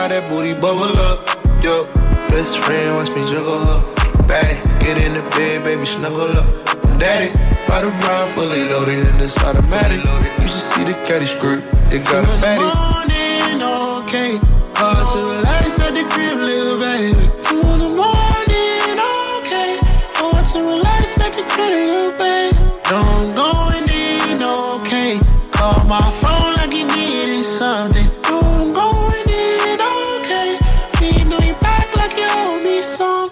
That booty bubble up, yo. Best friend watch me juggle her. Baddie, get in the bed, baby, snuggle up. Daddy, by the brown fully loaded and it's automatic. You should see the caddy skirt, it got a fatty. Morning, okay. Hard to relax at the crib, little baby. 2 in the morning, okay. Hard to relax at the crib, little baby. No, I'm going in, okay. Call my phone like you needed something. No, I'm going in, okay. You know you back like you owe me some.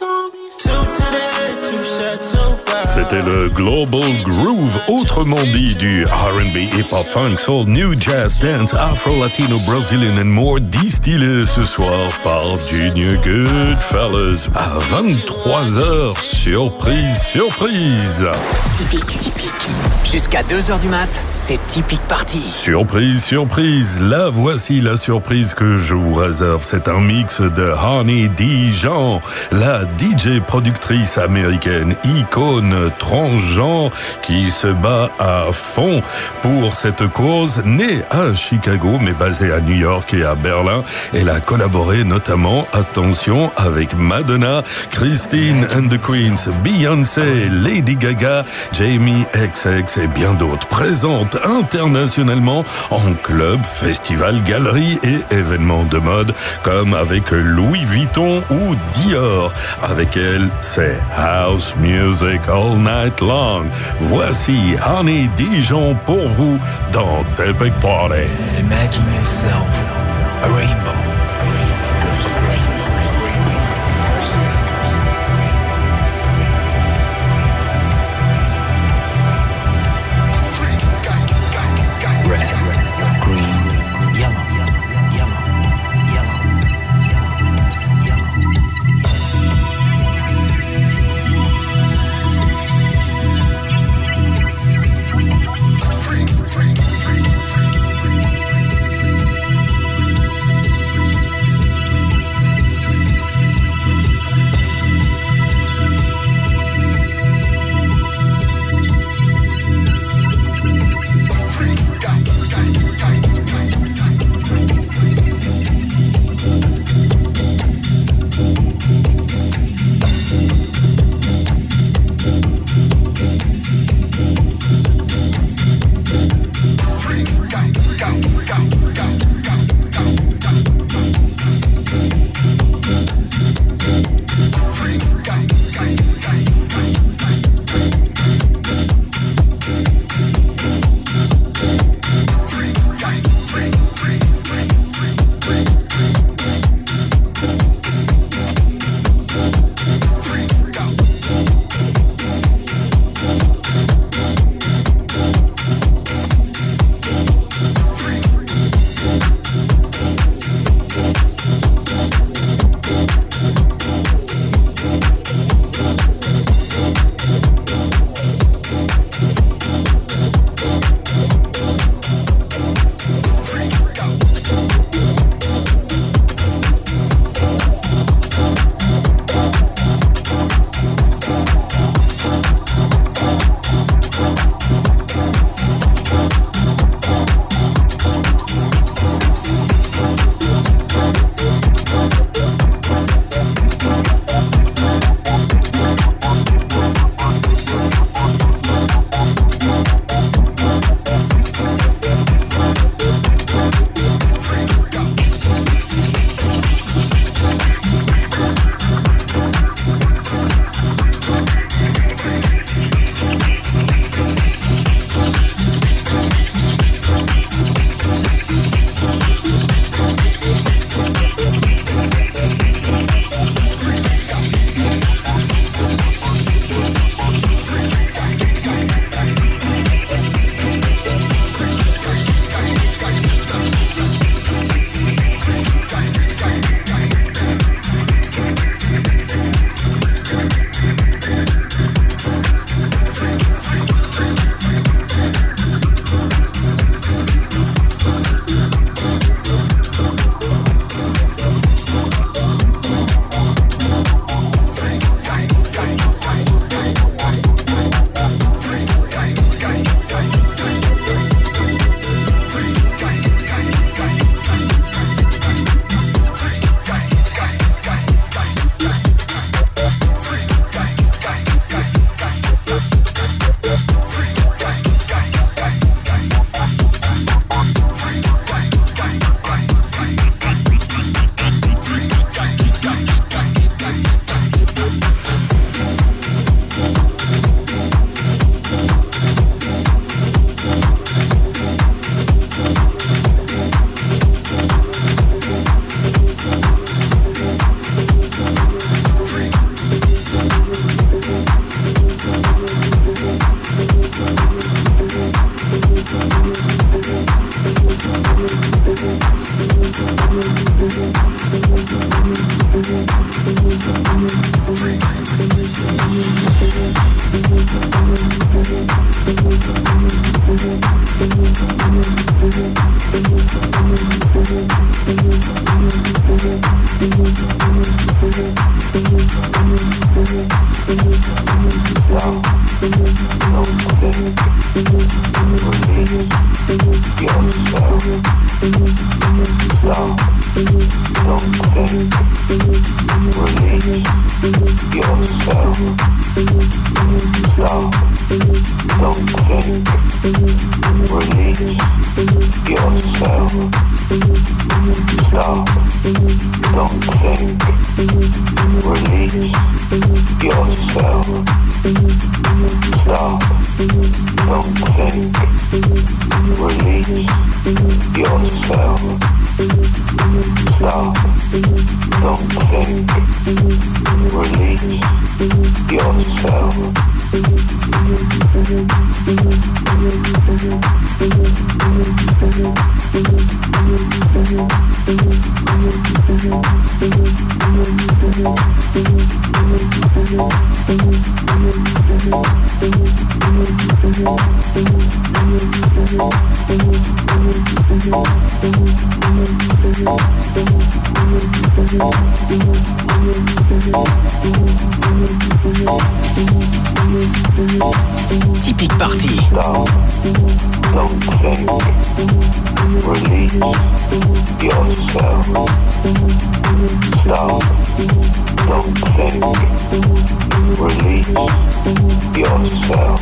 C'était le Global Groove, autrement dit du R&B, hip-hop, funk, soul, new jazz, dance, afro, latino, brazilian and more, distillé ce soir par Junior Goodfellas à 23h. Surprise, surprise. Typique. Jusqu'à 2h du mat, c'est Typique Party. Surprise, surprise. La voici la surprise que je vous réserve. C'est un mix de Honey Dijon, la DJ productrice américaine, icône transgenre qui se bat à fond pour cette cause. Née à Chicago mais basée à New York et à Berlin, elle a collaboré notamment, attention, avec Madonna, Christine and the Queens, Beyoncé, Lady Gaga, Jamie XX et bien d'autres. Présente internationalement en club, festival, galerie et événements de mode comme avec Louis Vuitton ou Dior. Avec elle, c'est House Music All Night Long. Voici Honey Dijon pour vous dans Typique Party. Imagine yourself a rainbow. Typique Party. Stop, don't think, release yourself. Stop, don't think, release yourself.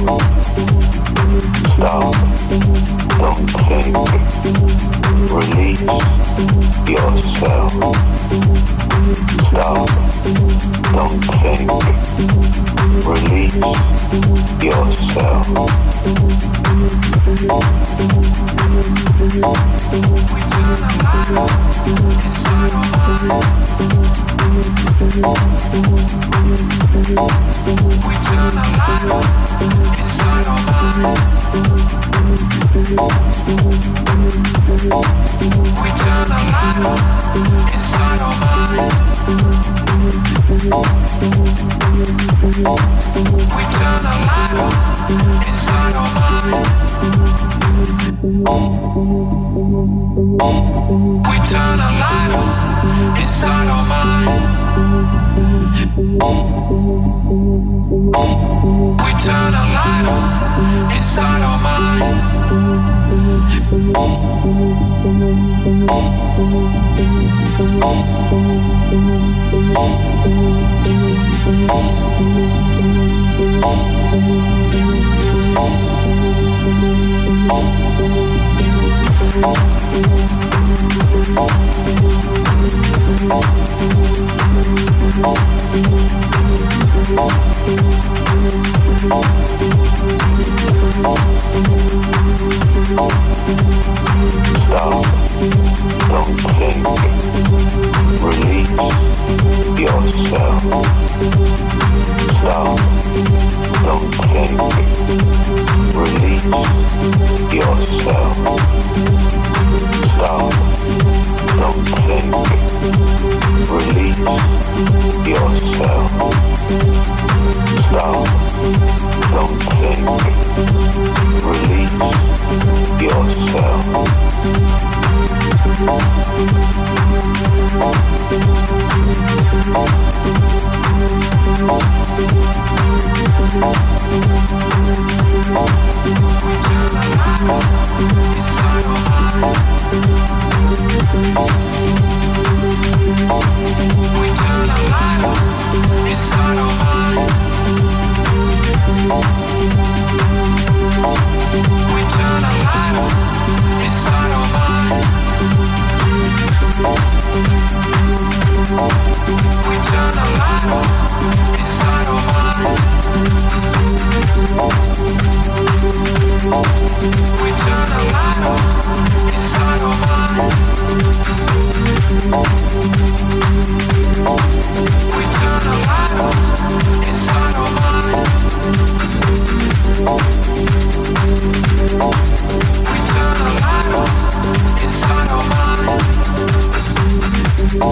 Stop, don't think, release yourself. Stop, don't think, release yourself. We turn the light on inside our mind. We turn the light on inside our mind. We turn the light on inside our mind. We turn the light on inside our mind. We turn the light on inside our mind. We turn the light on inside our mind. Stop, don't think, release yourself. Stop, don't think, release yourself. Stop, don't think, release yourself. Stop, don't think, release yourself. We turn the light on inside our mind. We turn the light on inside our mind. We turn the light on inside our mind. We turn the light on inside our mind. We turn the light on inside our mind. We turn the light on inside our mind.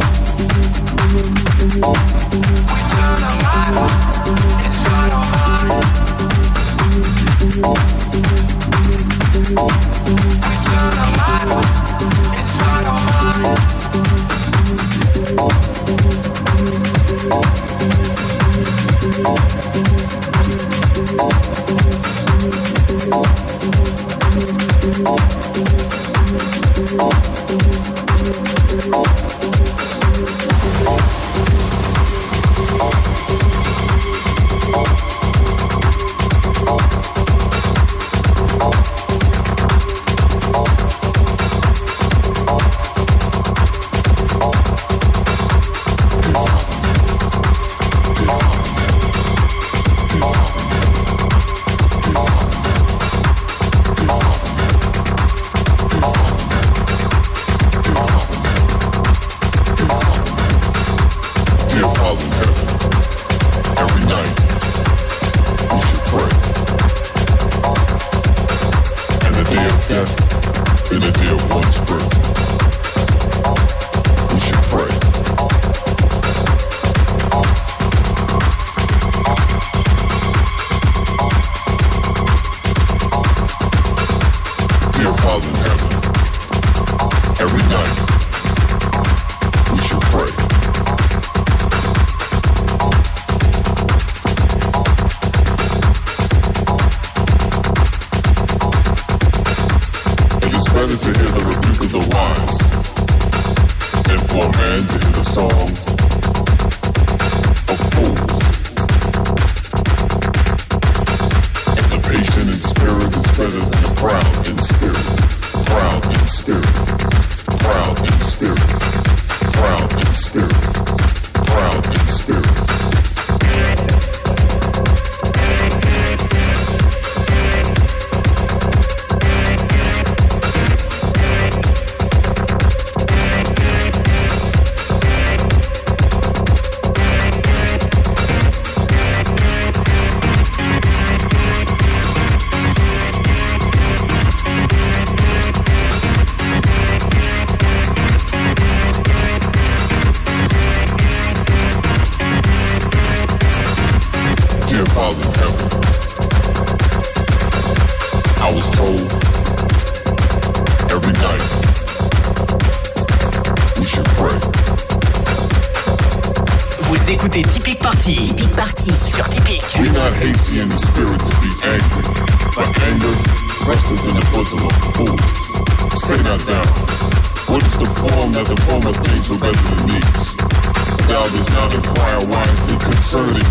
écoutez Typic Party. Typic Party sur Typic. We're not hasty in the spirit to be angry, but anger rested in the bosom of fools. Say not down. What is the form that the former things are better than these? Thou does not inquire wisely concerning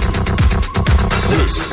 this.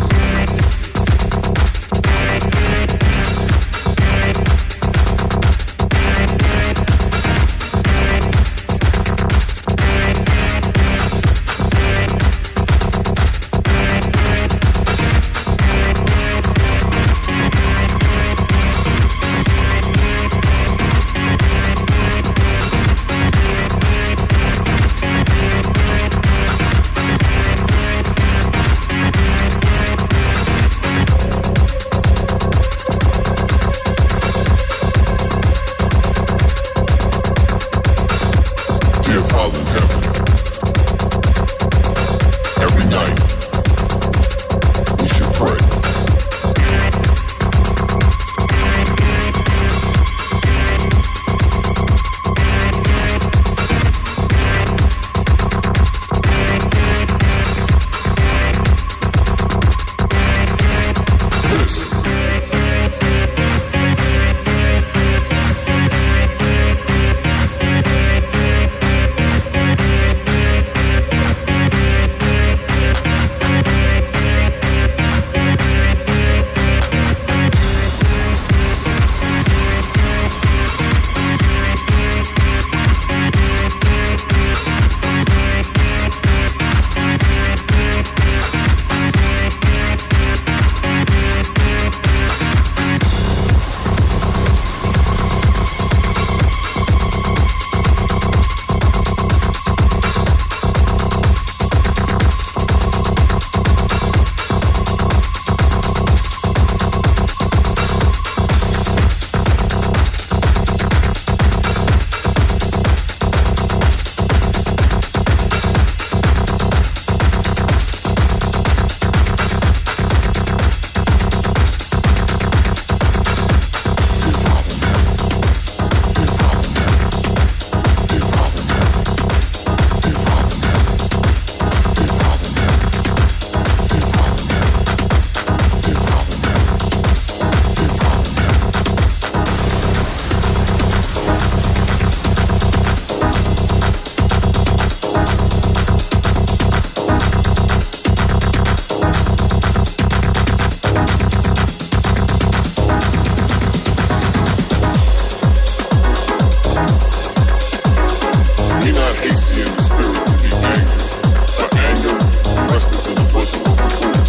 easy in the spirit to be angry, but anger resteth in the bosom of a fool.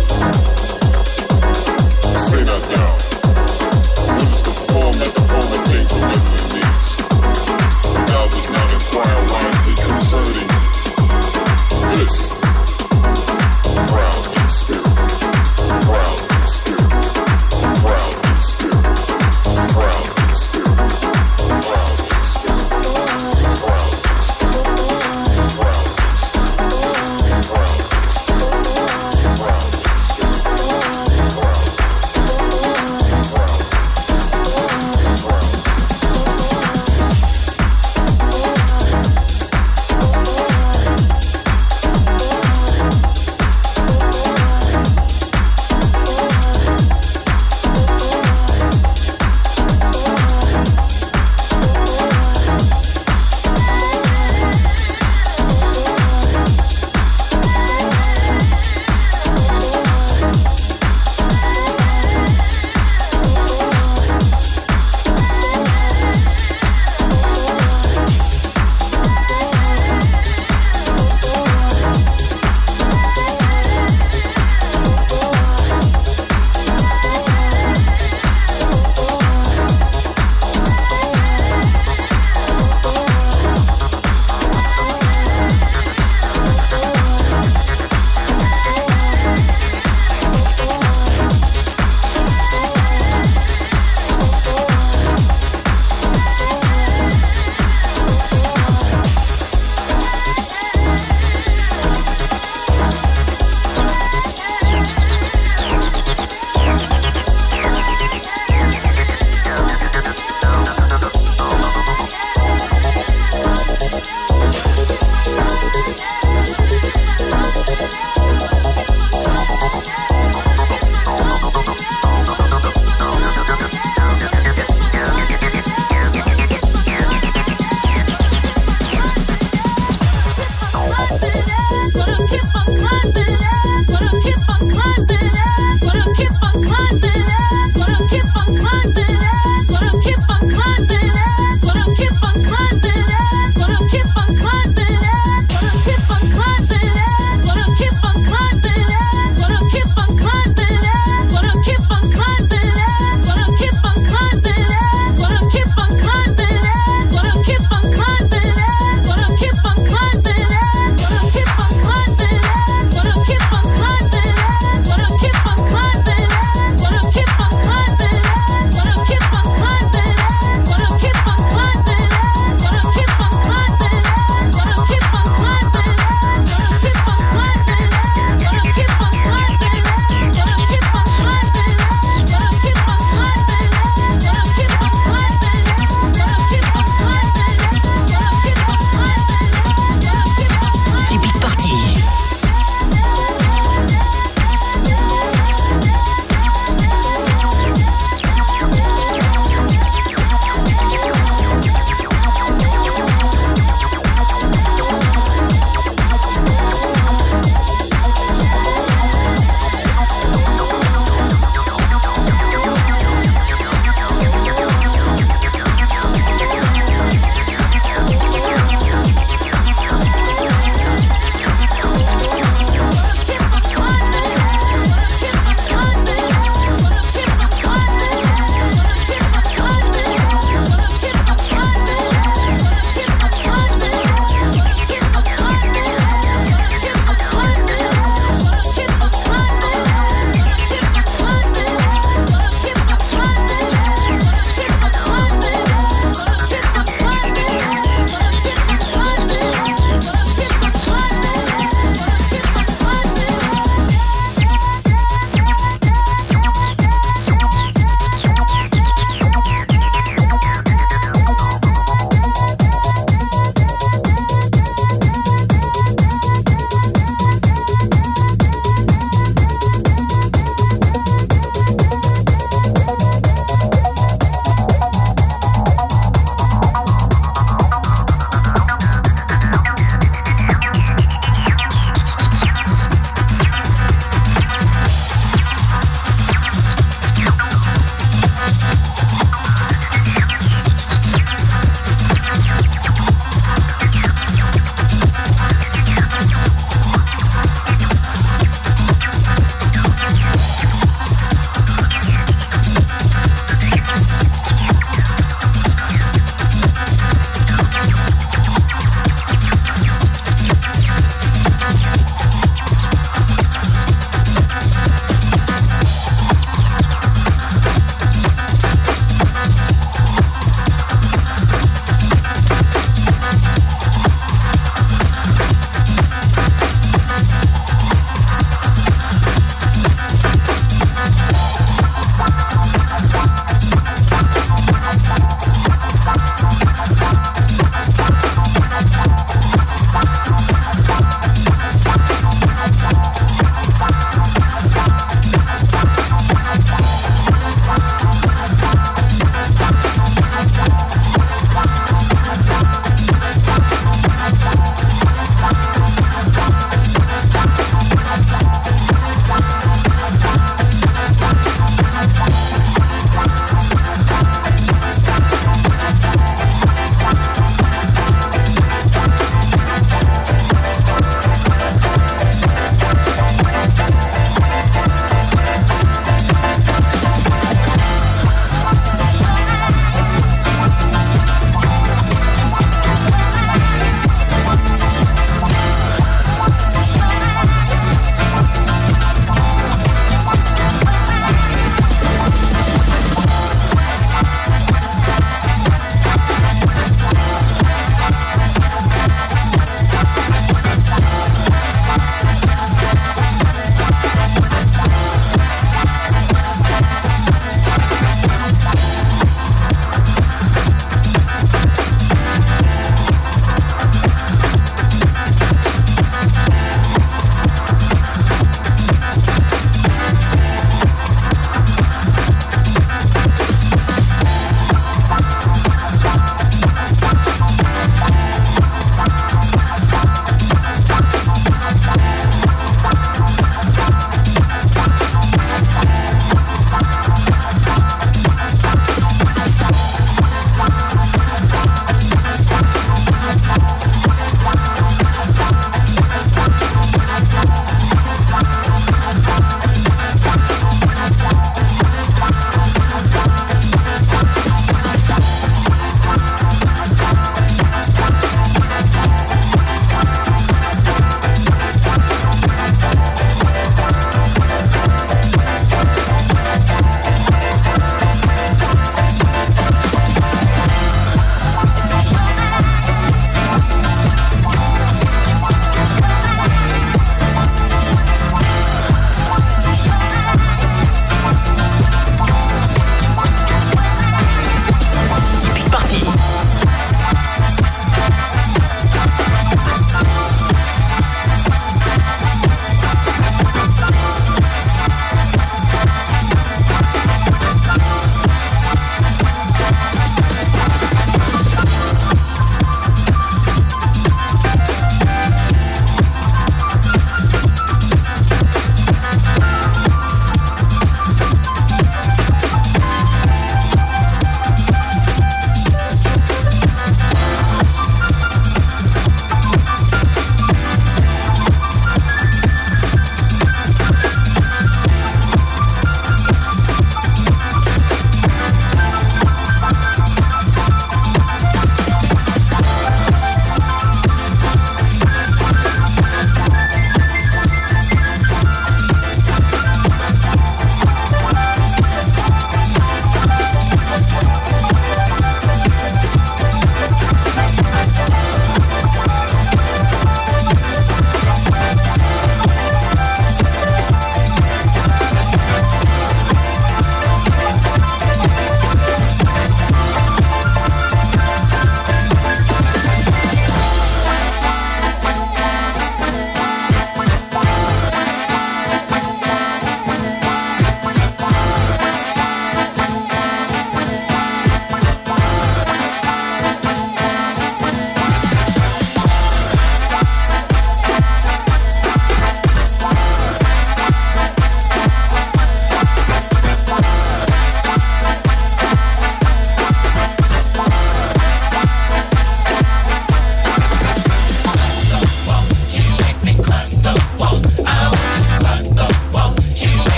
Say not now, what is the form that the former things will never needs? Thou does not inquire wisely concerning this. Proud in spirit, proud in spirit, proud in spirit, proud in spirit, proud in spirit, proud in spirit, proud in spirit, proud in spirit.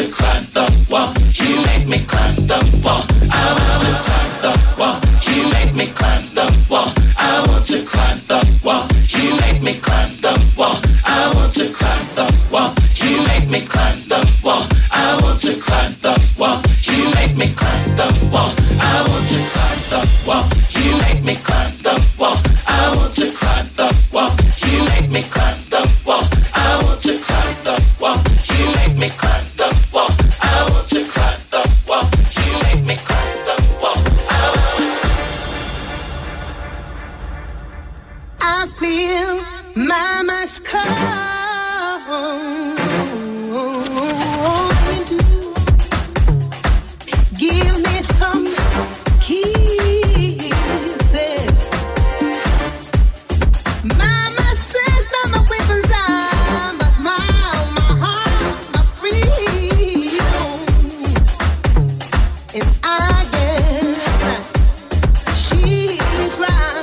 to climb the wall. You make me climb the wall. I want to climb the wall. You make me climb the wall. I want to climb the wall. You make me climb the wall. I want to climb the wall. You make me climb the wall. I want to climb the wall. You make me climb the wall. I want to climb the wall. You make me climb the wall. I want to climb the wall. You make me climb the wall. I want to climb the wall. You make me climb the wall. I want to climb the wall. You make me climb the wall. I feel mama's call. Give me some kisses. Mama says that my weapons are my smile, my heart, my freedom. And I guess she's right.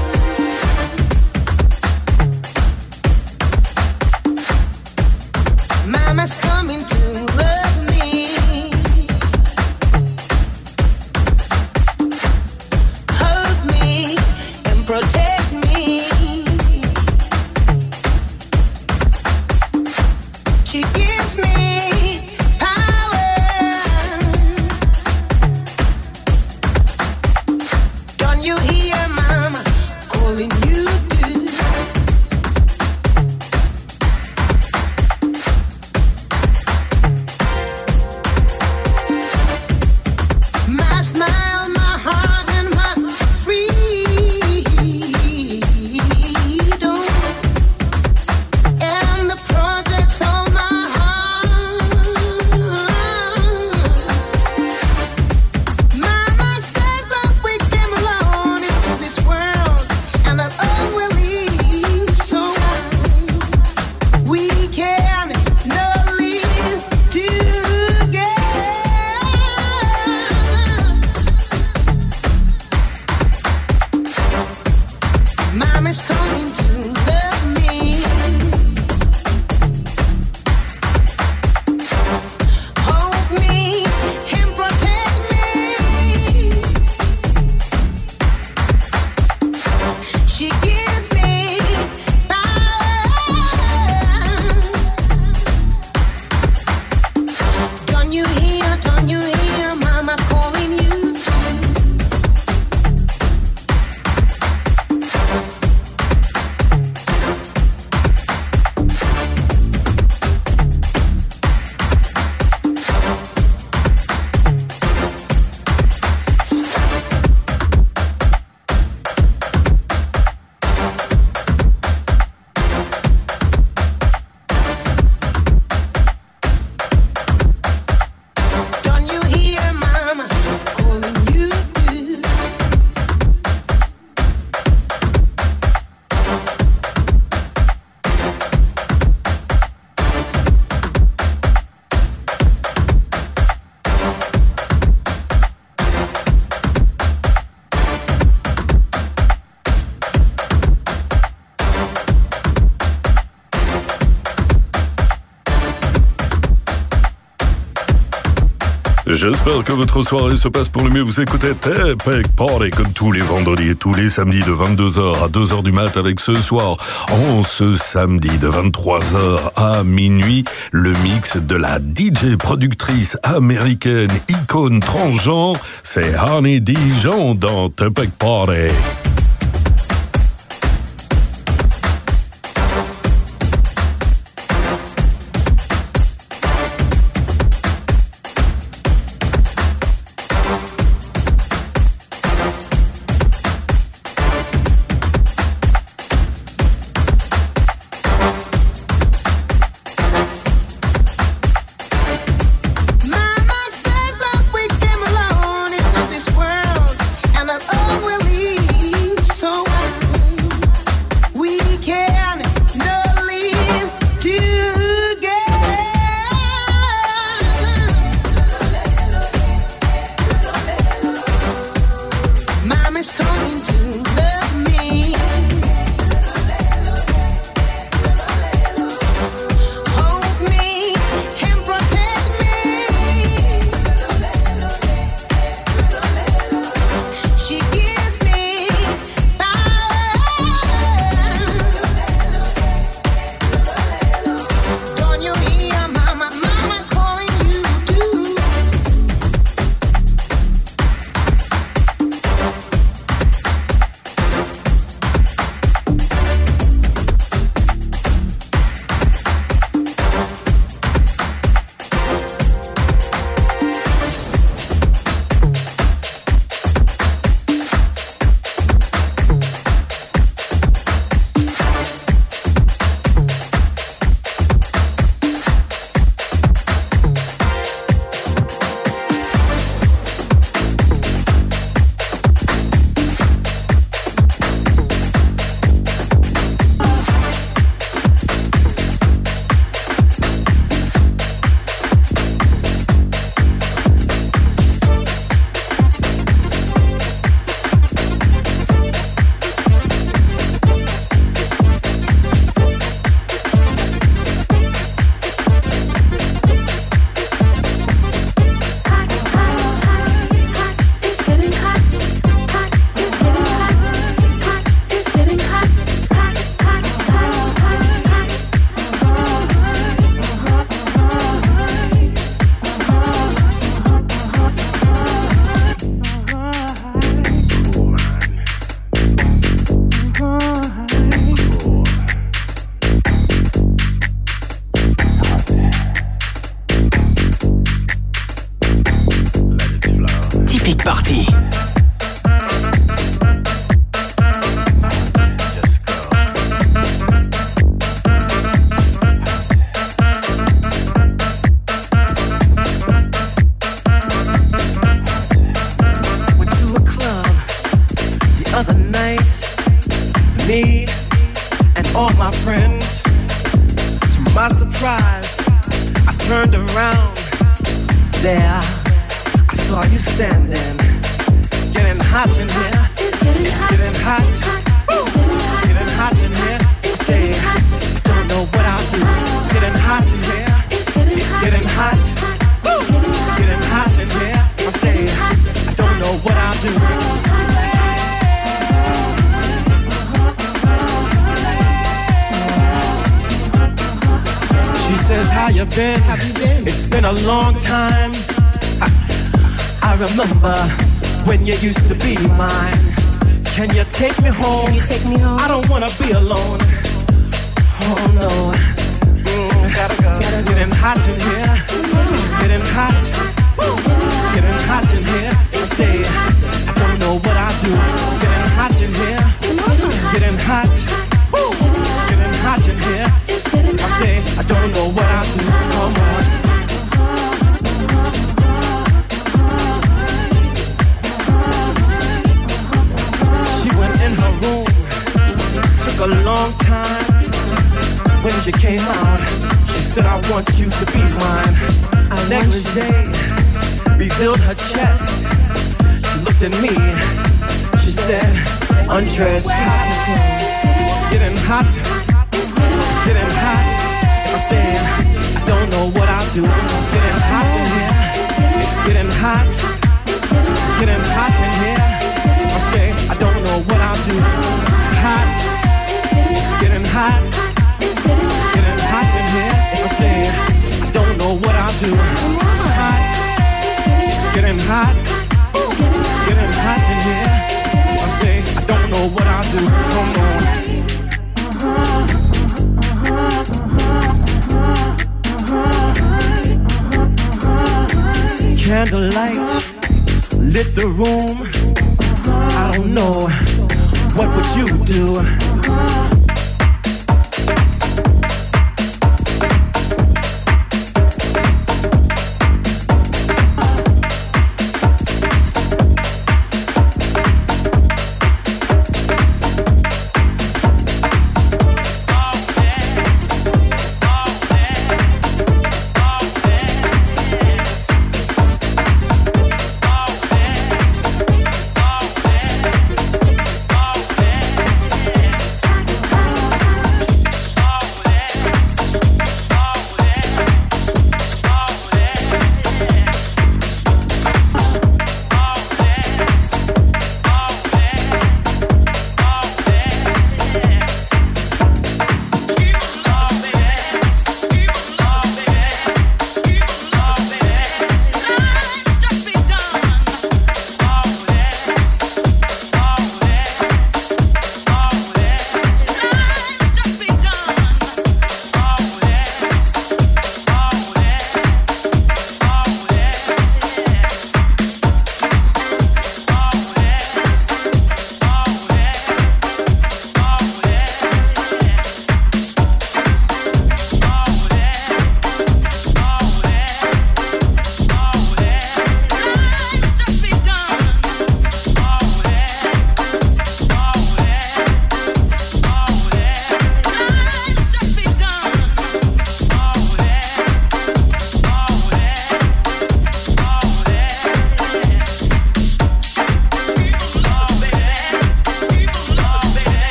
Mama's coming to love me, hold me and protect me. She gives me power. Don't you hear Mama calling you? My smile, my heart, and my freedom, and the projects on my heart. Mama said that we came alone into this world, and that all will leave so we can not live together. Mama's coming to love me, hold me and protect me. She gives me power. Don't you hear Mama calling you? Don't you hear Mama calling you? J'espère que votre soirée se passe pour le mieux. Vous écoutez Tepic Party comme tous les vendredis et tous les samedis de 22h à 2h du mat, avec ce soir, en ce samedi de 23h à minuit, le mix de la DJ productrice américaine icône transgenre. C'est Honey Dijon dans Tepic Party. Mama said that we came alone into this world, and that all will leave Party. Me and all my friends. To my surprise, I turned around. There, I saw you standing. It's getting hot in here. It's getting hot. It's getting hot in here. Stay. I don't know what I'll do. It's getting hot in here. It's getting hot. It's getting hot in here. Stay. I don't know what I'll do. She says, how you been? It's been a long time. I remember when you used to be mine. Can you take me home? I don't wanna be alone. Oh no. Gotta go. It's getting hot in here. It's getting hot. It's getting hot in here. Stay. I don't know what I do. It's getting hot in here. It's getting hot. It's getting hot in here. I say, I don't know what I do. Come on. She went in her room. Took a long time. When she came out, she said, I want you to be mine. Negligee revealed her chest. She looked at me. She said, undress. It's getting hot. It's getting hot. If I stay, I don't know what I'll do. It's getting hot in here. It's getting hot. It's getting hot in here. If I stay, I don't know what I'll do. Hot. It's getting hot. It's getting hot in here. If I stay, I don't know what I'll do. Hot. It's getting hot. It's getting hot in here. If I stay, I don't know what I'll do. Come on. Candlelight lit the room. I don't know, what would you do?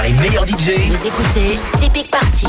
par les meilleurs DJ. Vous écoutez Typique Party.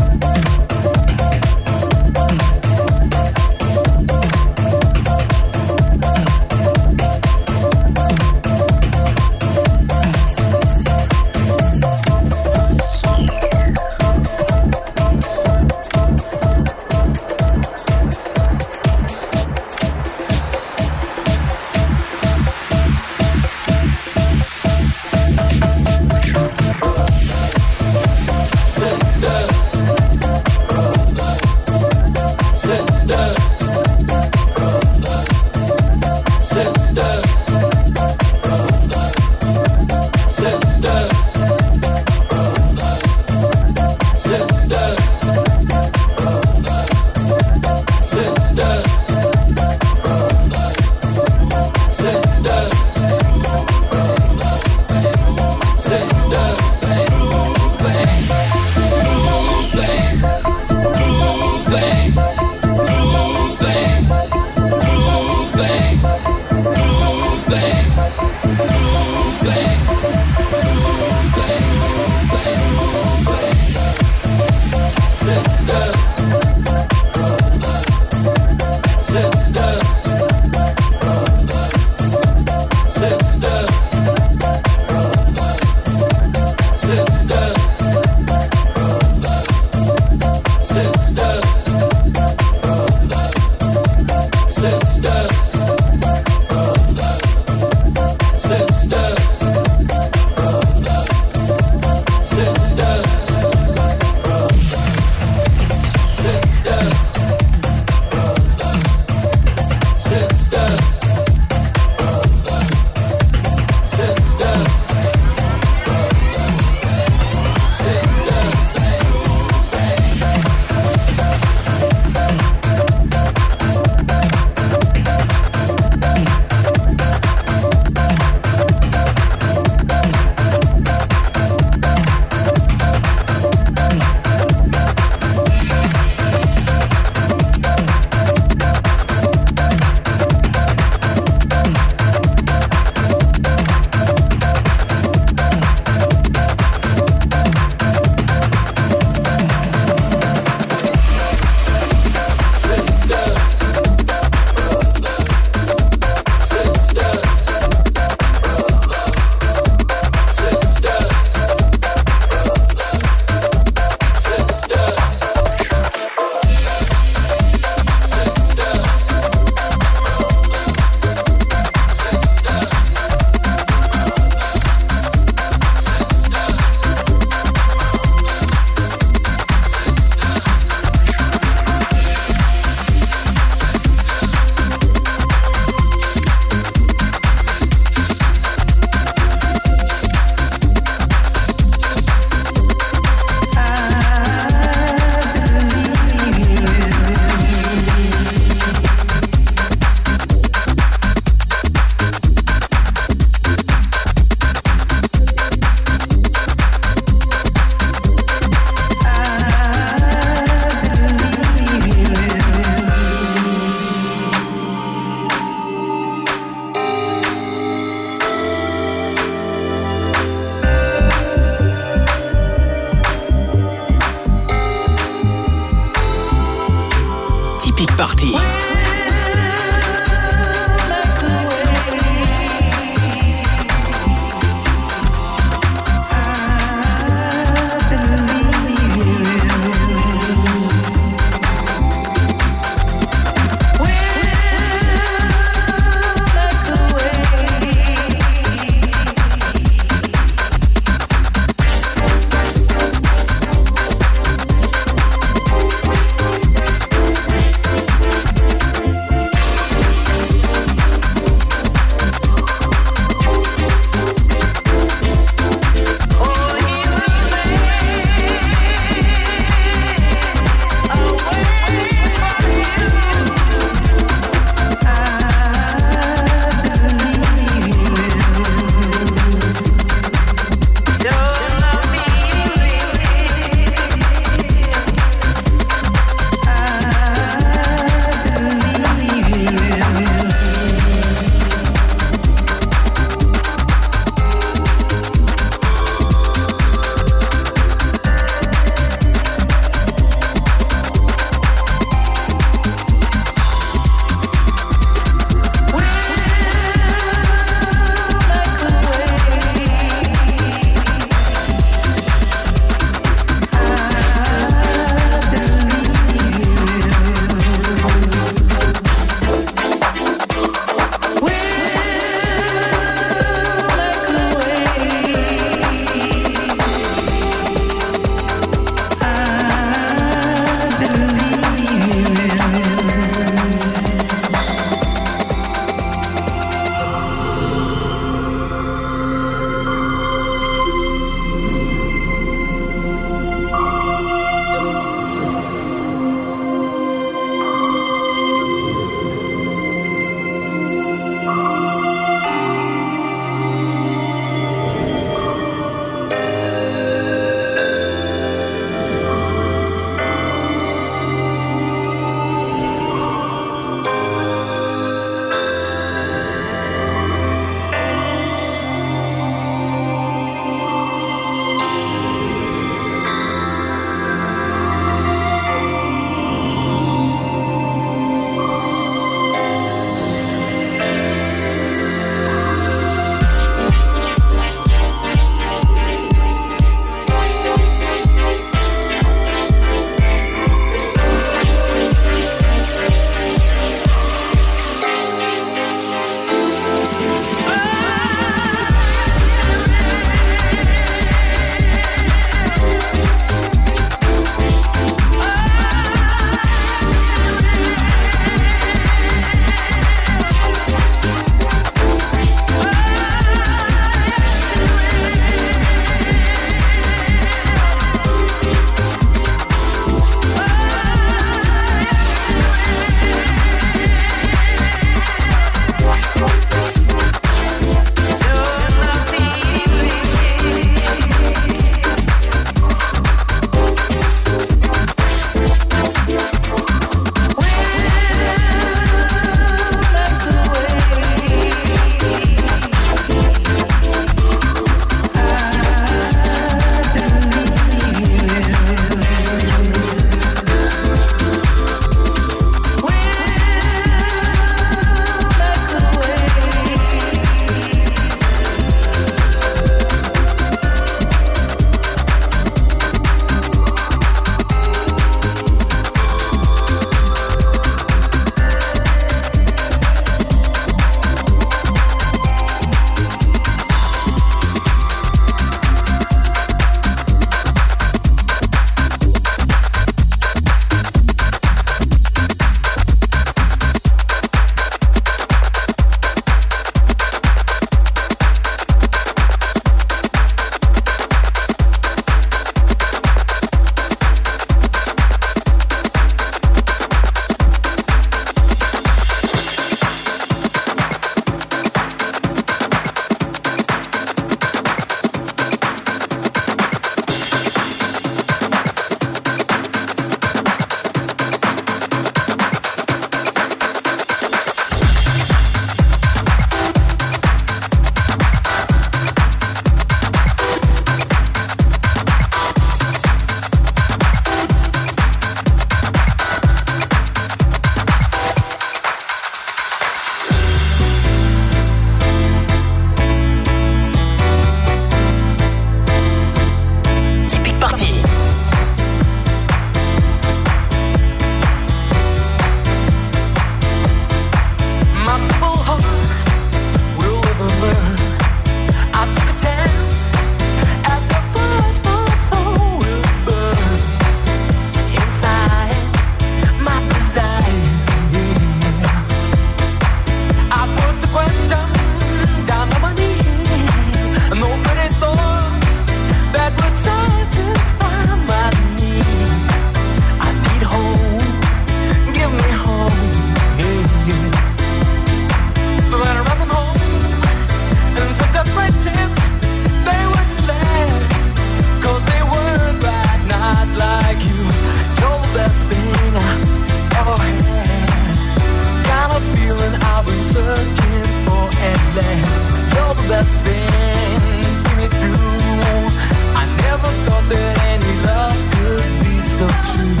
been searching for at last. You're the best thing, see me through. I never thought that any love could be so true.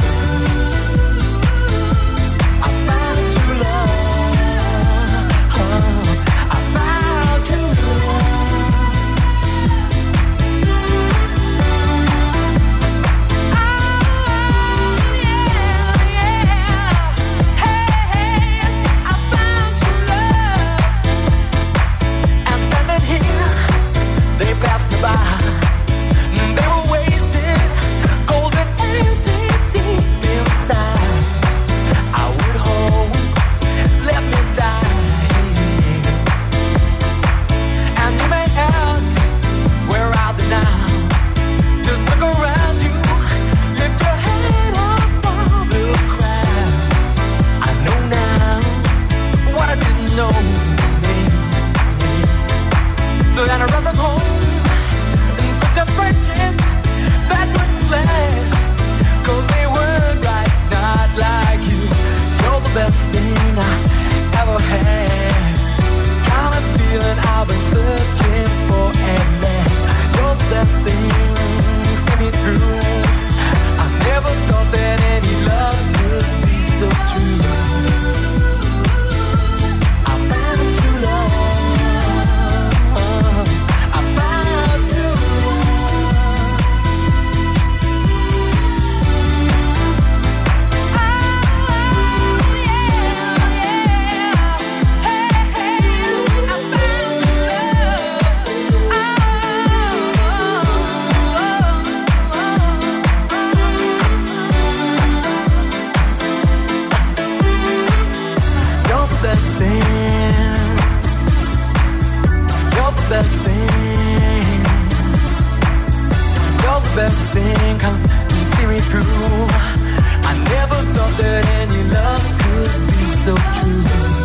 I found true love. Oh, I found true love. Passed me by. They were wasted, cold and empty deep inside. I would hope, let me die. And you may ask, where are they now? Just look around you, lift your head up on the crowd. I know now what I didn't know. So then I run them home. A friendship that wouldn't last, 'cause they weren't right, not like you. You're the best thing I ever had. Kind of feeling I've been searching for at last. You're the best thing, see me through. I never thought that any love could be so true. I found true love. Best thing, you're the best thing, come and see me through. I never thought that any love could be so true.